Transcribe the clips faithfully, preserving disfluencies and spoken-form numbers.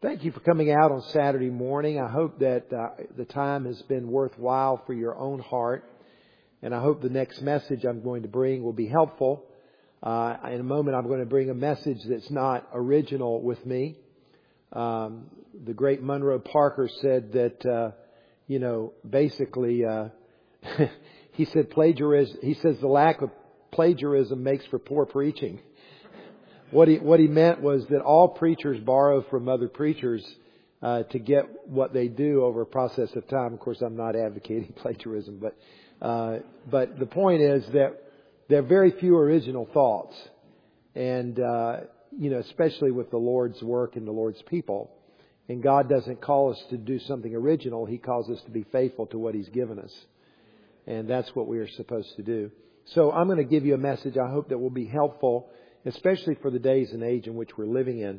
Thank you for coming out on Saturday morning. I hope that uh, the time has been worthwhile for your own heart. And I hope the next message I'm going to bring will be helpful. Uh, in a moment, I'm going to bring a message that's not original with me. Um, the great Monroe Parker said that, uh, you know, basically, uh, he said plagiarism, he says the lack of plagiarism makes for poor preaching. What he what he meant was that all preachers borrow from other preachers uh, to get what they do over a process of time. Of course, I'm not advocating plagiarism, but uh, but the point is that there are very few original thoughts, and uh, you know, especially with the Lord's work and the Lord's people. And God doesn't call us to do something original; He calls us to be faithful to what He's given us, and that's what we are supposed to do. So I'm going to give you a message I hope that will be helpful, especially for the days and age in which we're living in.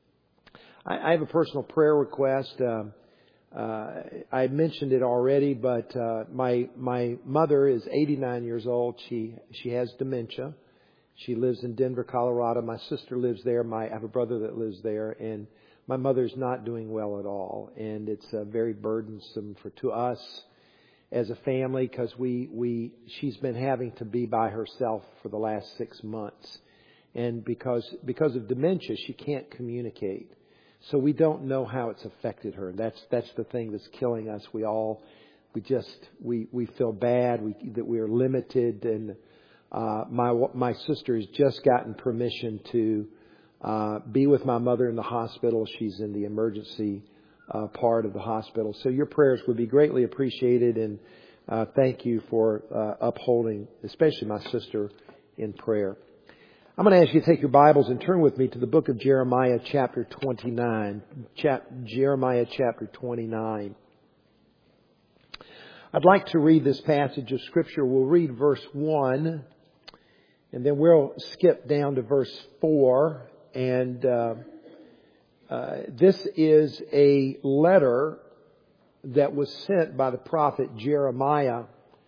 I, I have a personal prayer request. Um, uh, I mentioned it already, but uh, my my mother is eighty-nine years old. She she has dementia. She lives in Denver, Colorado. My sister lives there. My I have a brother that lives there, and my mother's not doing well at all, and it's uh, very burdensome for to us as a family because we we she's been having to be by herself for the last six months. And because because of dementia, she can't communicate. So we don't know how it's affected her. That's that's the thing that's killing us. We all we just we we feel bad we, that we are limited. And uh, my my sister has just gotten permission to uh, be with my mother in the hospital. She's in the emergency uh, part of the hospital. So your prayers would be greatly appreciated. And uh, thank you for uh, upholding, especially my sister, in prayer. I'm going to ask you to take your Bibles and turn with me to the book of Jeremiah chapter twenty-nine. Chap- Jeremiah chapter twenty-nine. I'd like to read this passage of Scripture. We'll read verse one, and then we'll skip down to verse four. And uh, uh, this is a letter that was sent by the prophet Jeremiah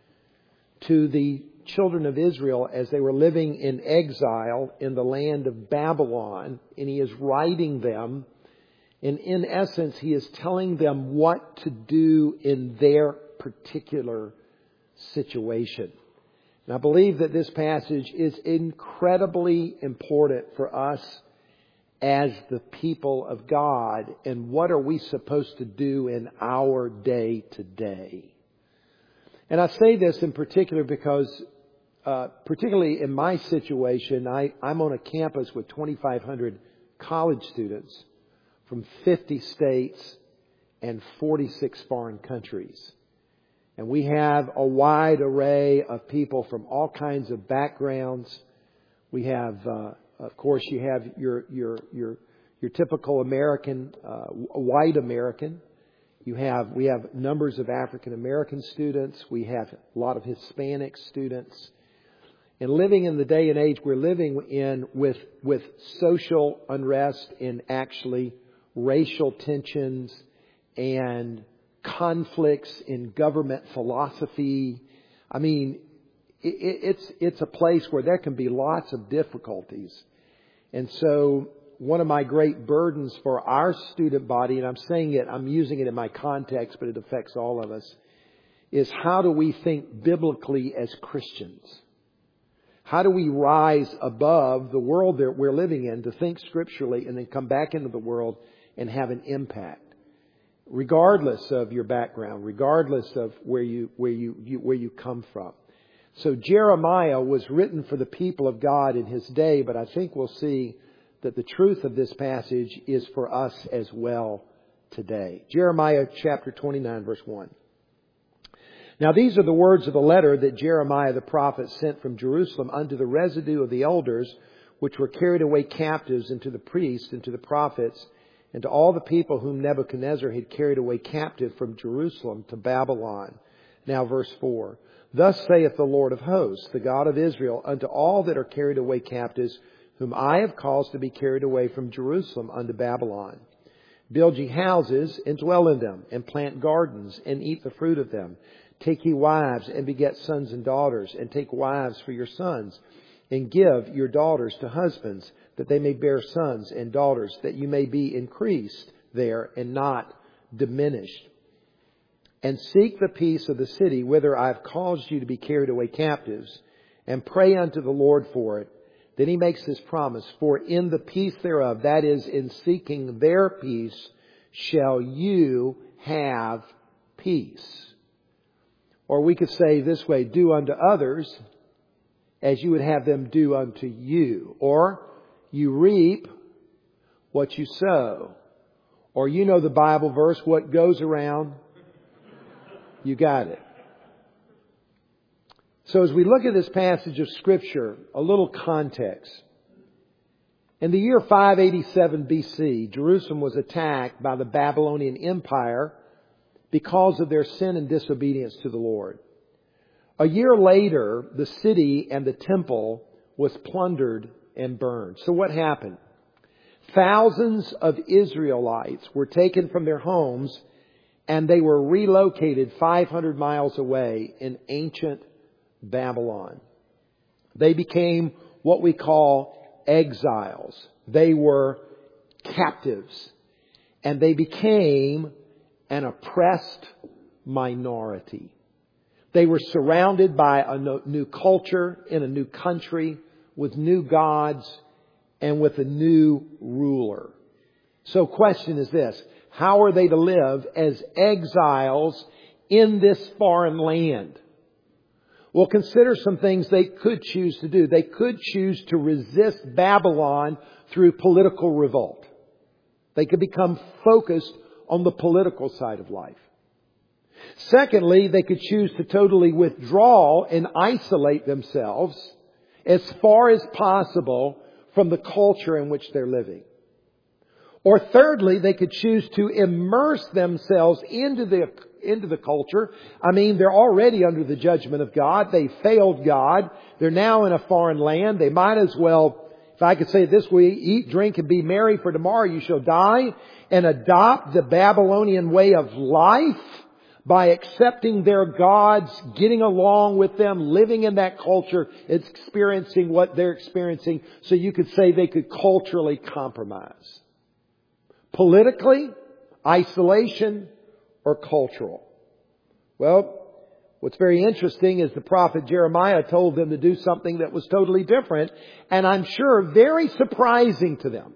to the children of Israel as they were living in exile in the land of Babylon, and he is writing them, and in essence he is telling them what to do in their particular situation. And I believe that this passage is incredibly important for us as the people of God, and what are we supposed to do in our day today. And I say this in particular because, uh, particularly in my situation, I, I'm on a campus with twenty-five hundred college students from fifty states and forty-six foreign countries. And we have a wide array of people from all kinds of backgrounds. We have, uh, of course, you have your your your your typical American, uh, white American. You have, we have numbers of African American students. We have a lot of Hispanic students. And living in the day and age we're living in with, with social unrest and actually racial tensions and conflicts in government philosophy. I mean, it, it's, it's a place where there can be lots of difficulties. And so one of my great burdens for our student body, and I'm saying it, I'm using it in my context, but it affects all of us, is how do we think biblically as Christians? How do we rise above the world that we're living in to think scripturally and then come back into the world and have an impact? Regardless of your background, regardless of where you, where you, you where you come from. So Jeremiah was written for the people of God in his day, but I think we'll see that the truth of this passage is for us as well today. Jeremiah chapter twenty-nine, verse one. Now these are the words of the letter that Jeremiah the prophet sent from Jerusalem unto the residue of the elders, which were carried away captives, and to the priests, and to the prophets, and to all the people whom Nebuchadnezzar had carried away captive from Jerusalem to Babylon. Now verse four. Thus saith the Lord of hosts, the God of Israel, unto all that are carried away captives, whom I have caused to be carried away from Jerusalem unto Babylon. Build ye houses, and dwell in them, and plant gardens, and eat the fruit of them. Take ye wives, and beget sons and daughters, and take wives for your sons, and give your daughters to husbands, that they may bear sons and daughters, that you may be increased there and not diminished. And seek the peace of the city whither I have caused you to be carried away captives, and pray unto the Lord for it. Then he makes this promise, for in the peace thereof, that is, in seeking their peace, shall you have peace. Or we could say this way, do unto others as you would have them do unto you. Or you reap what you sow. Or you know the Bible verse, what goes around, you got it. So as we look at this passage of Scripture, a little context. In the year five eighty-seven B C, Jerusalem was attacked by the Babylonian Empire because of their sin and disobedience to the Lord. A year later, the city and the temple was plundered and burned. So what happened? Thousands of Israelites were taken from their homes and they were relocated five hundred miles away in ancient Babylon. They became what we call exiles. They were captives. And they became an oppressed minority. They were surrounded by a new culture in a new country with new gods and with a new ruler. So question is this: how are they to live as exiles in this foreign land? Well, consider some things they could choose to do. They could choose to resist Babylon through political revolt. They could become focused on the political side of life. Secondly, they could choose to totally withdraw and isolate themselves as far as possible from the culture in which they're living. Or thirdly, they could choose to immerse themselves into the into the culture. I mean, they're already under the judgment of God. They failed God. They're now in a foreign land. They might as well, if I could say it this way, eat, drink, and be merry, for tomorrow you shall die, and adopt the Babylonian way of life by accepting their gods, getting along with them, living in that culture, experiencing what they're experiencing. So you could say they could culturally compromise. Politically, isolation, or cultural. Well, what's very interesting is the prophet Jeremiah told them to do something that was totally different, and I'm sure very surprising to them.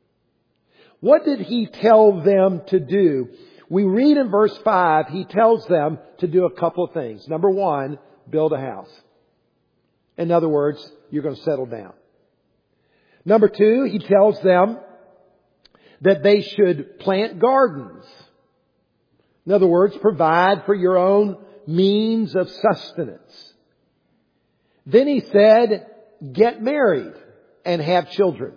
What did he tell them to do? We read in verse five, he tells them to do a couple of things. Number one, build a house. In other words, you're going to settle down. Number two, he tells them that they should plant gardens. In other words, provide for your own means of sustenance. Then he said, get married and have children.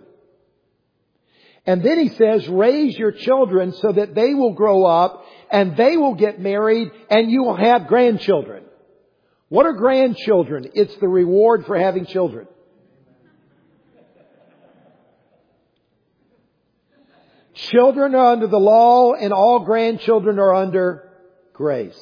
And then he says, raise your children so that they will grow up and they will get married and you will have grandchildren. What are grandchildren? It's the reward for having children. Children are under the law and all grandchildren are under grace.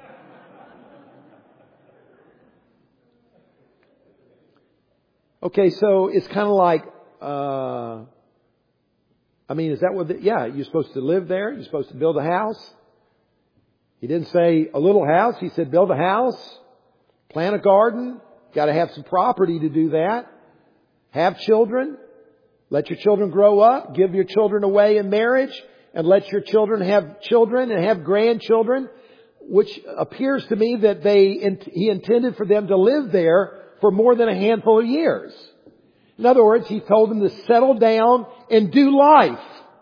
Okay, so it's kind of like, uh, I mean, is that what, the, yeah, you're supposed to live there? You're supposed to build a house? He didn't say a little house. He said build a house, plant a garden. Got to have some property to do that. Have children. Let your children grow up. Give your children away in marriage. And let your children have children and have grandchildren. Which appears to me that they he intended for them to live there for more than a handful of years. In other words, he told them to settle down and do life.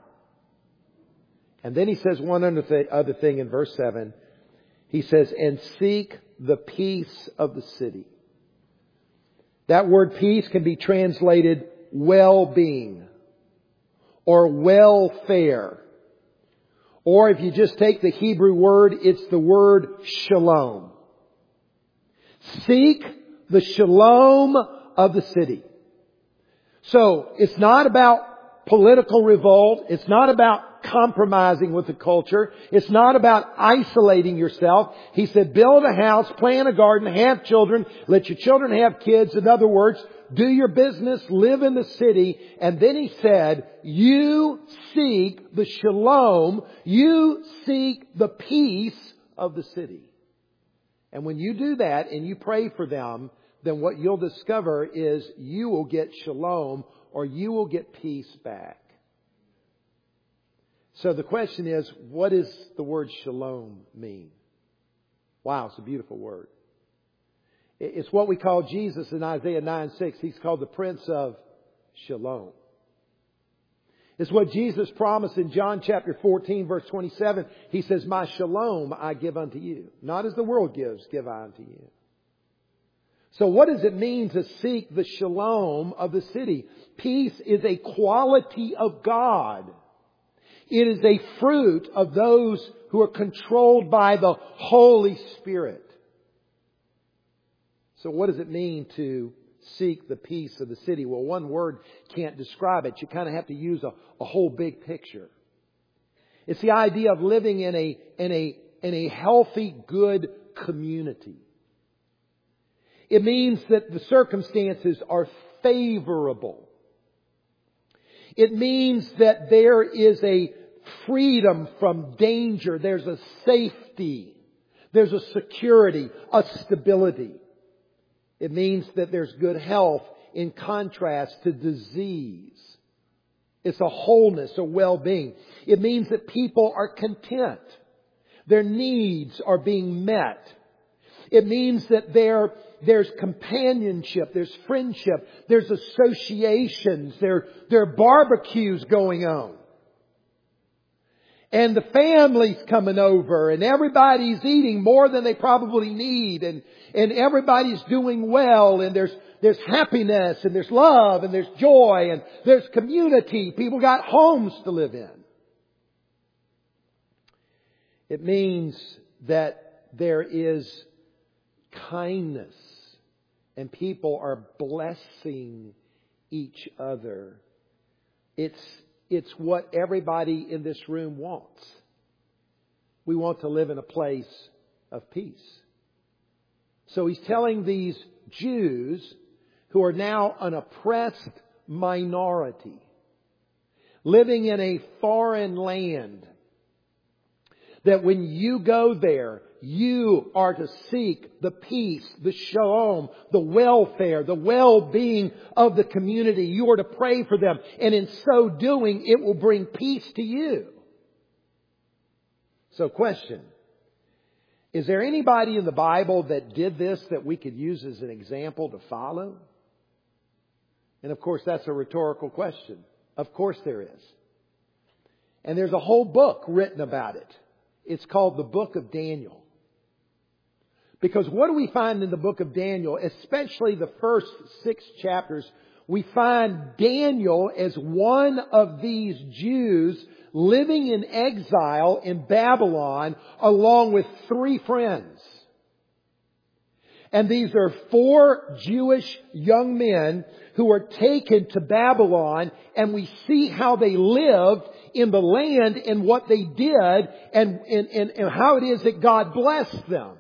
And then he says one other thing in verse seven. He says, and seek the peace of the city. That word peace can be translated well-being or welfare. Or if you just take the Hebrew word, it's the word shalom. Seek the shalom of the city. So it's not about political revolt. It's not about compromising with the culture. It's not about isolating yourself. He said, build a house, plant a garden, have children, let your children have kids. In other words, do your business, live in the city. And then He said, you seek the shalom, you seek the peace of the city. And when you do that and you pray for them, then what you'll discover is you will get shalom, or you will get peace back. So the question is, what does the word shalom mean? Wow, it's a beautiful word. It's what we call Jesus in Isaiah nine six. He's called the Prince of Shalom. It's what Jesus promised in John chapter fourteen, verse twenty-seven. He says, my shalom I give unto you. Not as the world gives, give I unto you. So what does it mean to seek the shalom of the city? Peace is a quality of God. It is a fruit of those who are controlled by the Holy Spirit. So what does it mean to seek the peace of the city? Well, one word can't describe it. You kind of have to use a, a whole big picture. It's the idea of living in a, in a, in a healthy, good community. It means that the circumstances are favorable. It means that there is a freedom from danger. There's a safety. There's a security, a stability. It means that there's good health in contrast to disease. It's a wholeness, a well-being. It means that people are content. Their needs are being met. It means that there, there's companionship, there's friendship, there's associations, there, there are barbecues going on. And the family's coming over and everybody's eating more than they probably need, and, and everybody's doing well, and there's, there's happiness and there's love and there's joy and there's community. People got homes to live in. It means that there is kindness and people are blessing each other. It's It's what everybody in this room wants. We want to live in a place of peace. So He's telling these Jews who are now an oppressed minority, living in a foreign land, that when you go there, you are to seek the peace, the shalom, the welfare, the well-being of the community. You are to pray for them. And in so doing, it will bring peace to you. So question. Is there anybody in the Bible that did this that we could use as an example to follow? And of course, that's a rhetorical question. Of course there is. And there's a whole book written about it. It's called the Book of Daniel. Because what do we find in the book of Daniel, especially the first six chapters? We find Daniel as one of these Jews living in exile in Babylon along with three friends. And these are four Jewish young men who were taken to Babylon, and we see how they lived in the land and what they did and, and, and, and how it is that God blessed them.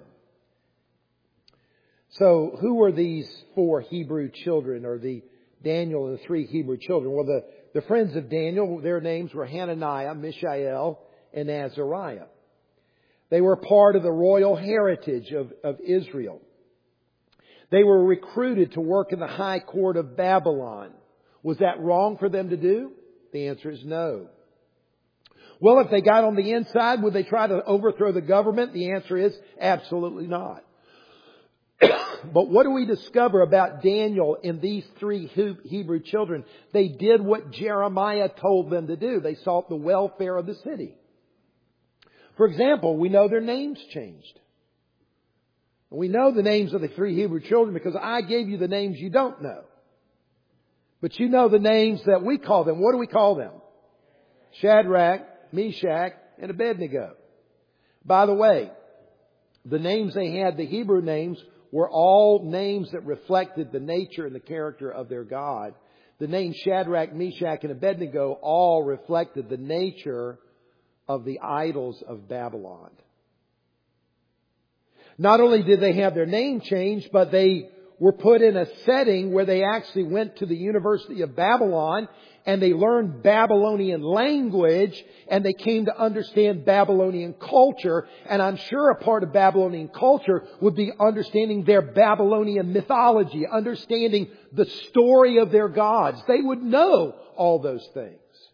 So who were these four Hebrew children, or the Daniel and the three Hebrew children? Well, the, the friends of Daniel, their names were Hananiah, Mishael, and Azariah. They were part of the royal heritage of, of Israel. They were recruited to work in the high court of Babylon. Was that wrong for them to do? The answer is no. Well, if they got on the inside, would they try to overthrow the government? The answer is absolutely not. But what do we discover about Daniel and these three Hebrew children? They did what Jeremiah told them to do. They sought the welfare of the city. For example, we know their names changed. We know the names of the three Hebrew children because I gave you the names you don't know. But you know the names that we call them. What do we call them? Shadrach, Meshach, and Abednego. By the way, the names they had, the Hebrew names, were all names that reflected the nature and the character of their God. The names Shadrach, Meshach, and Abednego all reflected the nature of the idols of Babylon. Not only did they have their name changed, but they were put in a setting where they actually went to the University of Babylon and they learned Babylonian language and they came to understand Babylonian culture. And I'm sure a part of Babylonian culture would be understanding their Babylonian mythology, understanding the story of their gods. They would know all those things.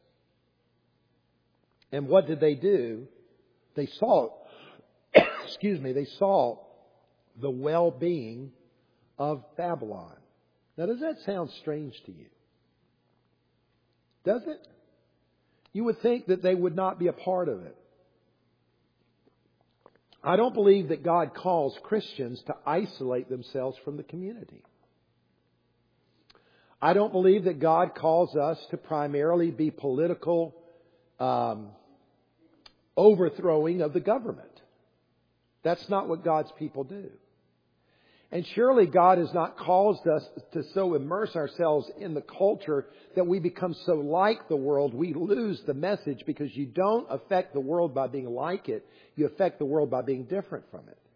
And what did they do? They saw, excuse me, they saw the well-being of Babylon. Now, does that sound strange to you? Does it? You would think that they would not be a part of it. I don't believe that God calls Christians to isolate themselves from the community. I don't believe that God calls us to primarily be political um, overthrowing of the government. That's not what God's people do. And surely God has not caused us to so immerse ourselves in the culture that we become so like the world we lose the message, because you don't affect the world by being like it. You affect the world by being different from it.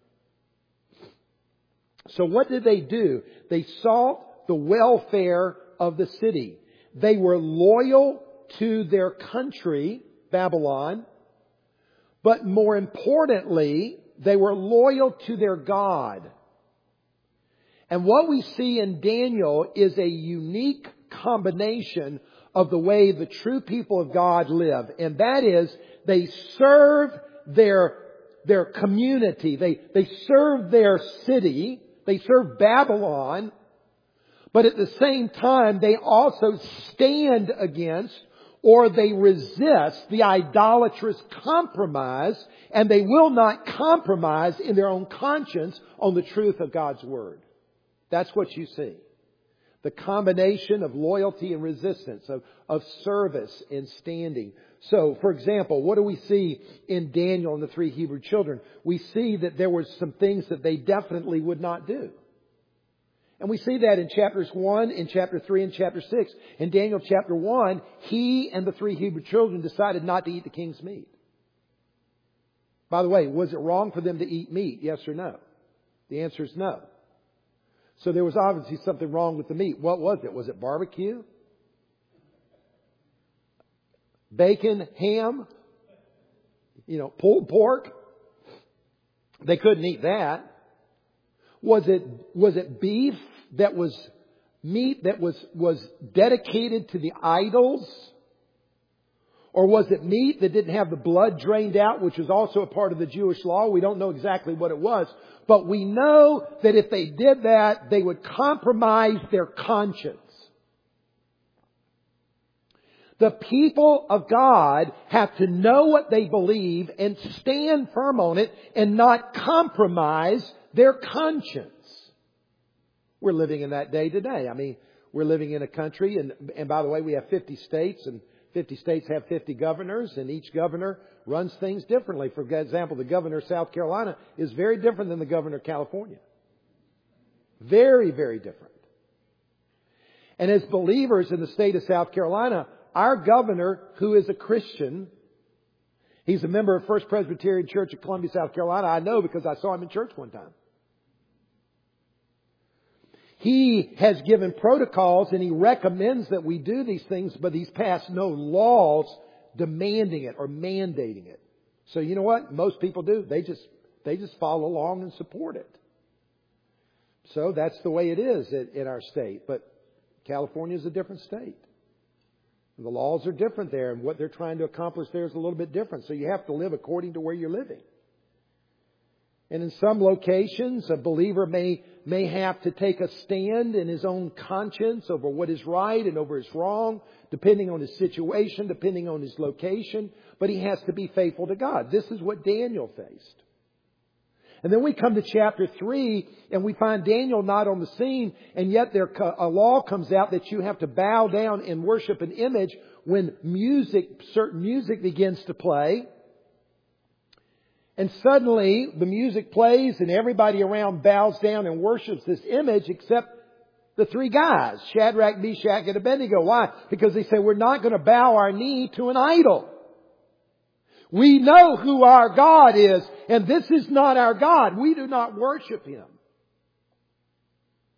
So what did they do? They sought the welfare of the city. They were loyal to their country, Babylon, but more importantly, they were loyal to their God. And what we see in Daniel is a unique combination of the way the true people of God live. And that is, they serve their, their community. They, they serve their city. They serve Babylon. But at the same time, they also stand against, or they resist, the idolatrous compromise. And they will not compromise in their own conscience on the truth of God's Word. That's what you see. The combination of loyalty and resistance, of, of service and standing. So, for example, what do we see in Daniel and the three Hebrew children? We see that there were some things that they definitely would not do. And we see that in chapters one, in chapter three, and chapter six. In Daniel chapter one, he and the three Hebrew children decided not to eat the king's meat. By the way, was it wrong for them to eat meat? Yes or no? The answer is no. So there was obviously something wrong with the meat. What was it? Was it barbecue? Bacon? Ham? You know, pulled pork? They couldn't eat that. Was it, was it beef that was meat that was, was dedicated to the idols? Or was it meat that didn't have the blood drained out, which is also a part of the Jewish law? We don't know exactly what it was. But we know that if they did that, they would compromise their conscience. The people of God have to know what they believe and stand firm on it and not compromise their conscience. We're living in that day today. I mean, we're living in a country, and, and by the way, we have fifty states, and fifty states have fifty governors, and each governor runs things differently. For example, the governor of South Carolina is very different than the governor of California. Very, very different. And as believers in the state of South Carolina, our governor, who is a Christian, he's a member of First Presbyterian Church of Columbia, South Carolina. I know because I saw him in church one time. He has given protocols and he recommends that we do these things, but he's passed no laws demanding it or mandating it. So you know what most people do? They just, they just follow along and support it. So that's the way it is in our state. But California is a different state. The laws are different there, and what they're trying to accomplish there is a little bit different. So you have to live according to where you're living. And in some locations, a believer may, may have to take a stand in his own conscience over what is right and over what is wrong, depending on his situation, depending on his location. But he has to be faithful to God. This is what Daniel faced. And then we come to chapter three, and we find Daniel not on the scene, and yet there a law comes out that you have to bow down and worship an image when music, certain music begins to play. And suddenly the music plays and everybody around bows down and worships this image except the three guys, Shadrach, Meshach, and Abednego. Why? Because they say, we're not going to bow our knee to an idol. We know who our God is, and this is not our God. We do not worship Him.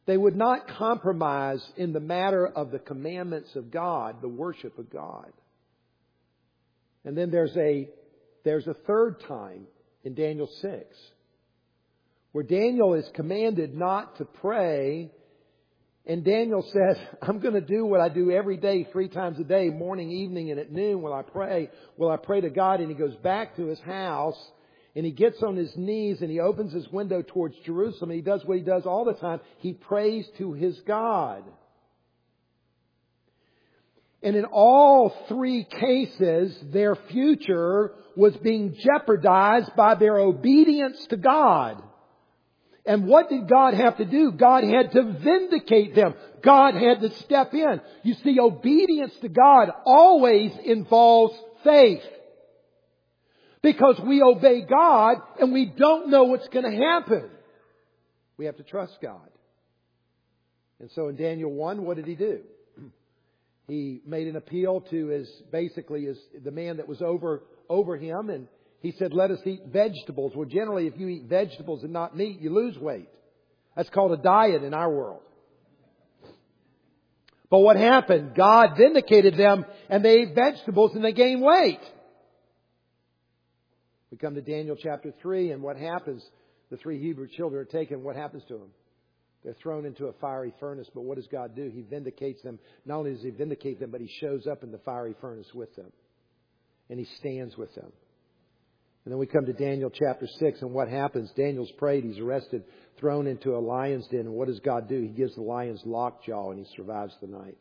They would not compromise in the matter of the commandments of God, the worship of God. And then there's a, there's a third time in Daniel six, where Daniel is commanded not to pray. And Daniel says, I'm going to do what I do every day, three times a day, morning, evening, and at noon will I pray. Will I pray to God? And he goes back to his house and he gets on his knees and he opens his window towards Jerusalem. And he does what he does all the time. He prays to his God. And in all three cases, their future was being jeopardized by their obedience to God. And what did God have to do? God had to vindicate them. God had to step in. You see, obedience to God always involves faith. Because we obey God and we don't know what's going to happen. We have to trust God. And so in Daniel one, what did he do? He made an appeal to his, basically his, the man that was over, over him, and he said, let us eat vegetables. Well, generally, if you eat vegetables and not meat, you lose weight. That's called a diet in our world. But what happened? God vindicated them and they ate vegetables and they gained weight. We come to Daniel chapter three, and what happens? The three Hebrew children are taken. What happens to them? They're thrown into a fiery furnace. But what does God do? He vindicates them. Not only does He vindicate them, but He shows up in the fiery furnace with them. And He stands with them. And then we come to Daniel chapter six, and what happens? Daniel's prayed. He's arrested, thrown into a lion's den. And what does God do? He gives the lions lockjaw, and he survives the night.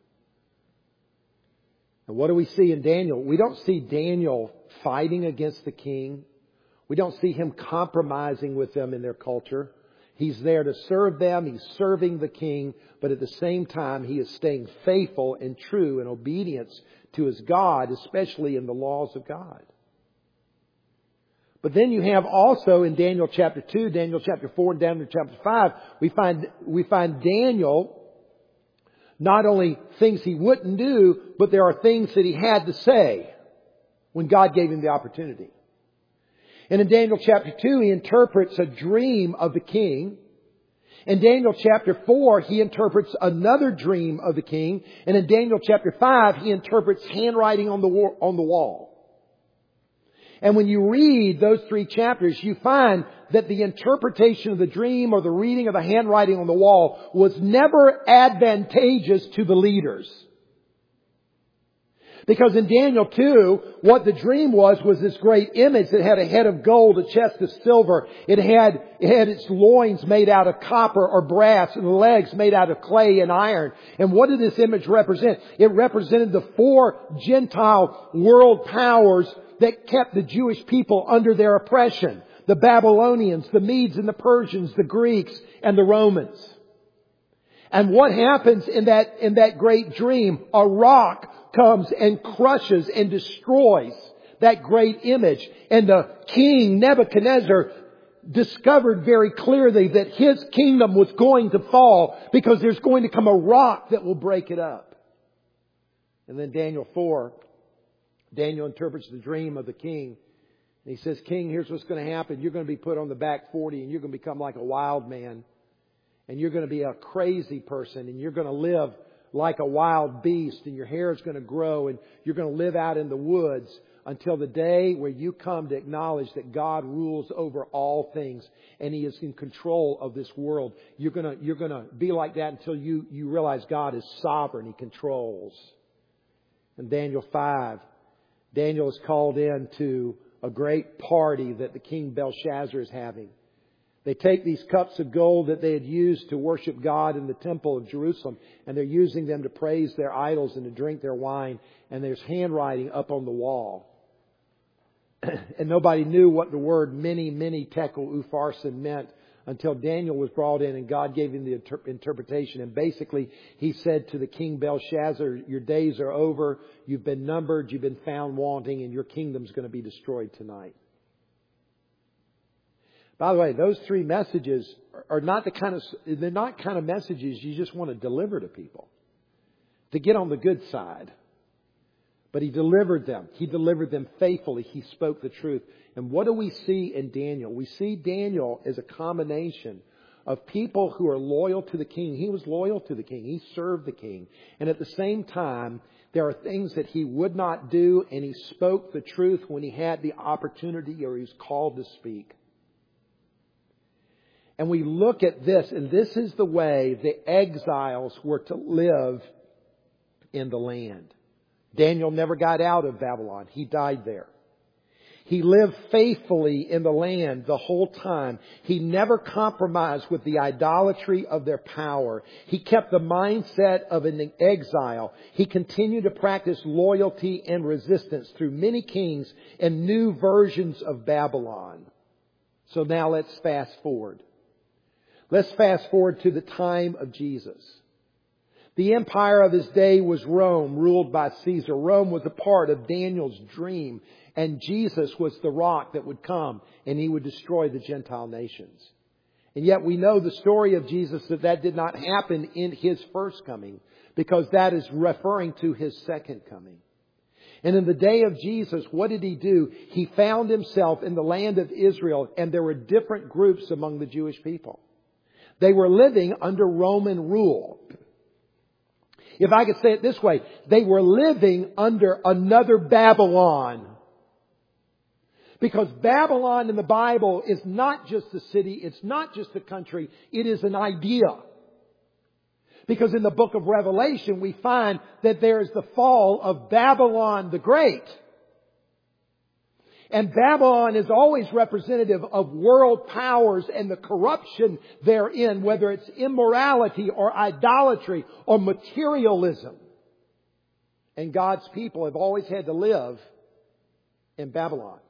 And what do we see in Daniel? We don't see Daniel fighting against the king. We don't see him compromising with them in their culture. He's there to serve them. He's serving the king. But at the same time, he is staying faithful and true in obedience to his God, especially in the laws of God. But then you have also in Daniel chapter two, Daniel chapter four, and Daniel chapter five, we find, we find Daniel not only things he wouldn't do, but there are things that he had to say when God gave him the opportunity. And in Daniel chapter two, he interprets a dream of the king. In Daniel chapter four, he interprets another dream of the king. And in Daniel chapter five, he interprets handwriting on the wall, on the wall. And when you read those three chapters, you find that the interpretation of the dream or the reading of the handwriting on the wall was never advantageous to the leaders. Because in Daniel two, what the dream was, was this great image that had a head of gold, a chest of silver. It had, it had its loins made out of copper or brass and the legs made out of clay and iron. And what did this image represent? It represented the four Gentile world powers that kept the Jewish people under their oppression. The Babylonians, the Medes and the Persians, the Greeks and the Romans. And what happens in that, in that great dream? A rock comes and crushes and destroys that great image. And the king Nebuchadnezzar discovered very clearly that his kingdom was going to fall because there's going to come a rock that will break it up. And then Daniel four, Daniel interprets the dream of the king. And he says, King, here's what's going to happen. You're going to be put on the back forty and you're going to become like a wild man. And you're going to be a crazy person and you're going to live like a wild beast and your hair is going to grow and you're going to live out in the woods until the day where you come to acknowledge that God rules over all things and He is in control of this world. You're going to, you're going to be like that until you, you realize God is sovereign. He controls. In Daniel five, Daniel is called in to a great party that the king Belshazzar is having. They take these cups of gold that they had used to worship God in the temple of Jerusalem, and they're using them to praise their idols and to drink their wine, and there's handwriting up on the wall. And nobody knew what the word mene, mene, tekel, upharsin meant until Daniel was brought in and God gave him the inter- interpretation. And basically, he said to the king Belshazzar, your days are over, you've been numbered, you've been found wanting, and your kingdom's going to be destroyed tonight. By the way, those three messages are not the kind of, they're not kind of messages you just want to deliver to people. To get on the good side. But He delivered them. He delivered them faithfully. He spoke the truth. And what do we see in Daniel? We see Daniel as a combination of people who are loyal to the king. He was loyal to the king. He served the king. And at the same time, there are things that he would not do, and he spoke the truth when he had the opportunity or he was called to speak. And we look at this, and this is the way the exiles were to live in the land. Daniel never got out of Babylon. He died there. He lived faithfully in the land the whole time. He never compromised with the idolatry of their power. He kept the mindset of an exile. He continued to practice loyalty and resistance through many kings and new versions of Babylon. So now let's fast forward. Let's fast forward to the time of Jesus. The empire of his day was Rome, ruled by Caesar. Rome was a part of Daniel's dream. And Jesus was the rock that would come and he would destroy the Gentile nations. And yet we know the story of Jesus that that did not happen in his first coming, because that is referring to his second coming. And in the day of Jesus, what did he do? He found himself in the land of Israel, and there were different groups among the Jewish people. They were living under Roman rule. If I could say it this way, they were living under another Babylon. Because Babylon in the Bible is not just a city, it's not just a country, it is an idea. Because in the book of Revelation we find that there is the fall of Babylon the Great. And Babylon is always representative of world powers and the corruption therein, whether it's immorality or idolatry or materialism. And God's people have always had to live in Babylon.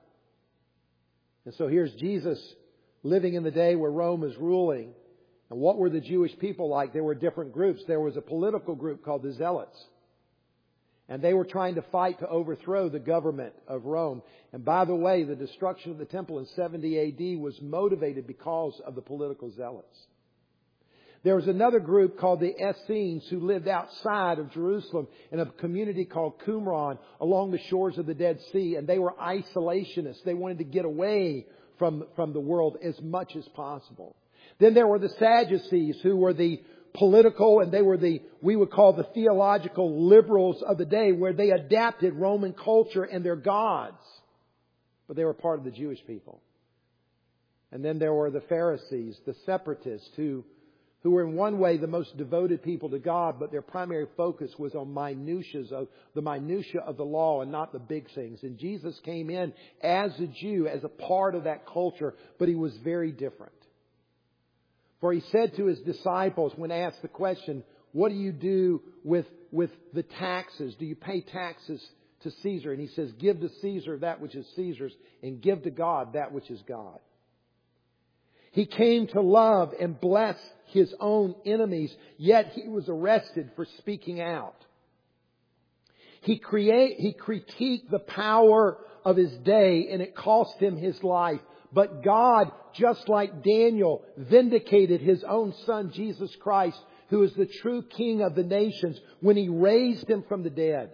And so here's Jesus living in the day where Rome is ruling. And what were the Jewish people like? There were different groups. There was a political group called the Zealots. And they were trying to fight to overthrow the government of Rome. And by the way, the destruction of the temple in seventy A D was motivated because of the political zealots. There was another group called the Essenes who lived outside of Jerusalem in a community called Qumran along the shores of the Dead Sea. And they were isolationists. They wanted to get away from, from the world as much as possible. Then there were the Sadducees, who were the political, and they were the, we would call the theological liberals of the day, where they adapted Roman culture and their gods. But they were part of the Jewish people. And then there were the Pharisees, the separatists, who who were in one way the most devoted people to God, but their primary focus was on minutiae of the minutiae of the law and not the big things. And Jesus came in as a Jew, as a part of that culture, but he was very different. For he said to his disciples when asked the question, what do you do with, with the taxes? Do you pay taxes to Caesar? And he says, give to Caesar that which is Caesar's, and give to God that which is God. He came to love and bless his own enemies, yet he was arrested for speaking out. He create, he critiqued the power of his day, and it cost him his life. But God, just like Daniel, vindicated his own Son, Jesus Christ, who is the true King of the nations, when he raised him from the dead.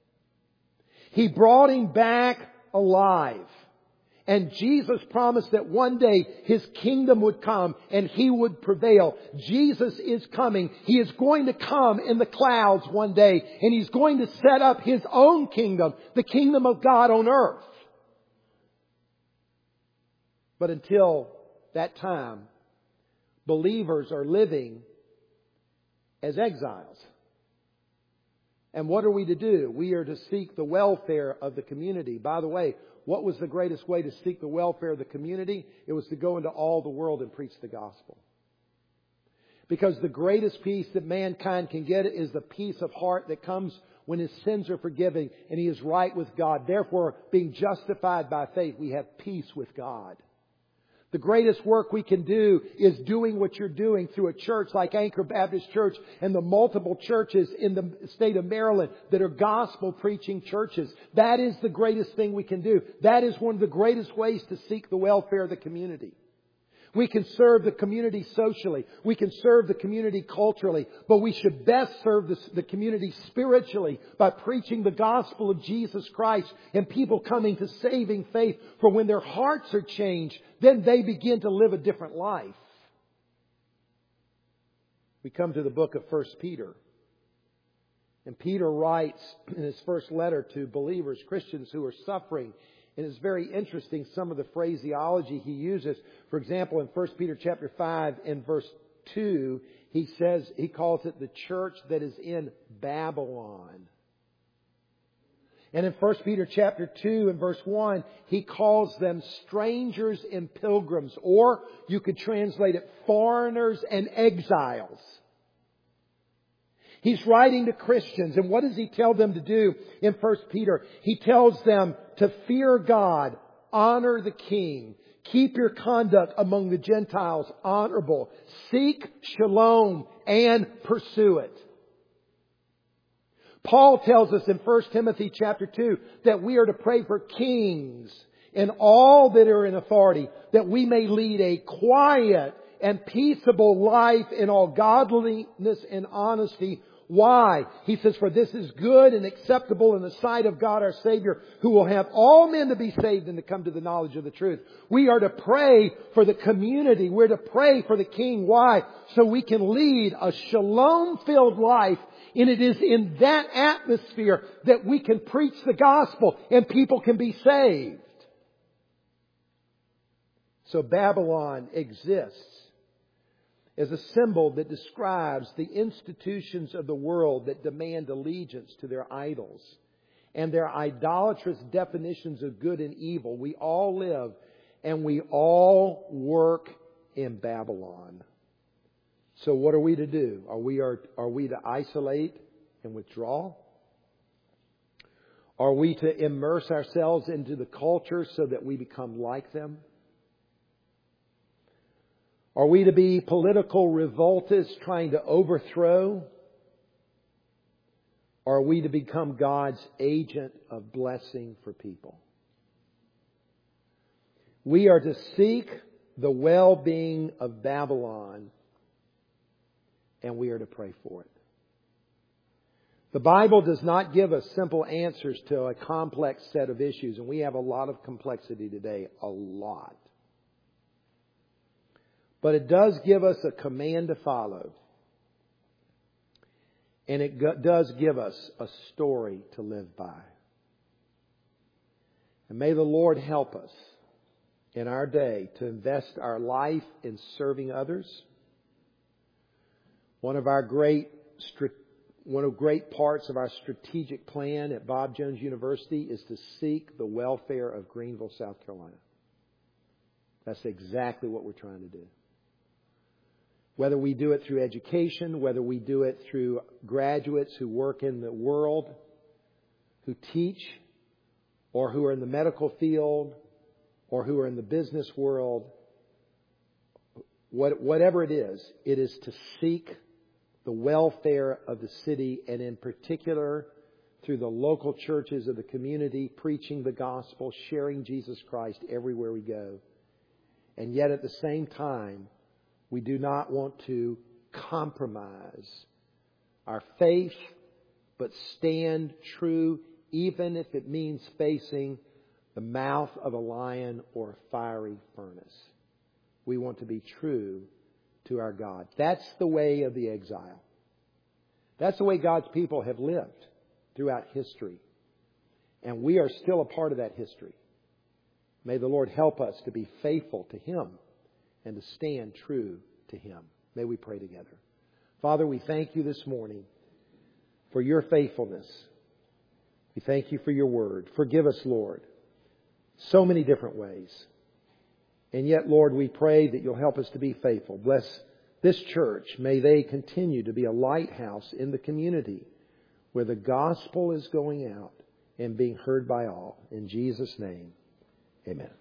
He brought him back alive. And Jesus promised that one day his kingdom would come and he would prevail. Jesus is coming. He is going to come in the clouds one day, and he's going to set up his own kingdom, the kingdom of God on earth. But until that time, believers are living as exiles. And what are we to do? We are to seek the welfare of the community. By the way, what was the greatest way to seek the welfare of the community? It was to go into all the world and preach the gospel. Because the greatest peace that mankind can get is the peace of heart that comes when his sins are forgiven and he is right with God. Therefore, being justified by faith, we have peace with God. The greatest work we can do is doing what you're doing through a church like Anchor Baptist Church and the multiple churches in the state of Maryland that are gospel preaching churches. That is the greatest thing we can do. That is one of the greatest ways to seek the welfare of the community. We can serve the community socially. We can serve the community culturally. But we should best serve the, the community spiritually by preaching the gospel of Jesus Christ and people coming to saving faith. For when their hearts are changed, then they begin to live a different life. we come to the book of First Peter. And Peter writes in his first letter to believers, Christians who are suffering. And it's very interesting some of the phraseology he uses. For example, in First Peter chapter five and verse two, he says, he calls it the church that is in Babylon. And in First Peter chapter two and verse one, he calls them strangers and pilgrims. Or you could translate it foreigners and exiles. He's writing to Christians, and what does he tell them to do in First Peter? He tells them to fear God, honor the King, keep your conduct among the Gentiles honorable, seek shalom and pursue it. Paul tells us in First Timothy chapter two that we are to pray for kings and all that are in authority, that we may lead a quiet and peaceable life in all godliness and honesty. Why? He says, for this is good and acceptable in the sight of God our Savior, who will have all men to be saved and to come to the knowledge of the truth. We are to pray for the community. We're to pray for the King. Why? So we can lead a shalom-filled life. And it is in that atmosphere that we can preach the gospel and people can be saved. So Babylon exists as a symbol that describes the institutions of the world that demand allegiance to their idols and their idolatrous definitions of good and evil. We all live and we all work in Babylon. So what are we to do? Are we are, are we to isolate and withdraw? Are we to immerse ourselves into the culture so that we become like them? Are we to be political revoltists trying to overthrow? Or are we to become God's agent of blessing for people? We are to seek the well-being of Babylon, and we are to pray for it. The Bible does not give us simple answers to a complex set of issues, and we have a lot of complexity today, a lot. But it does give us a command to follow. And it go- does give us a story to live by. And may the Lord help us in our day to invest our life in serving others. One of our great, one of great parts of our strategic plan at Bob Jones University is to seek the welfare of Greenville, South Carolina. That's exactly what we're trying to do. Whether we do it through education, whether we do it through graduates who work in the world, who teach, or who are in the medical field, or who are in the business world, what, whatever it is, it is to seek the welfare of the city, and in particular through the local churches of the community, preaching the gospel, sharing Jesus Christ everywhere we go. And yet at the same time, we do not want to compromise our faith, but stand true, even if it means facing the mouth of a lion or a fiery furnace. We want to be true to our God. That's the way of the exile. That's the way God's people have lived throughout history. And we are still a part of that history. May the Lord help us to be faithful to Him and to stand true to Him. May we pray together. Father, we thank You this morning for Your faithfulness. We thank You for Your word. Forgive us, Lord, so many different ways. And yet, Lord, we pray that You'll help us to be faithful. Bless this church. May they continue to be a lighthouse in the community where the gospel is going out and being heard by all. In Jesus' name, amen.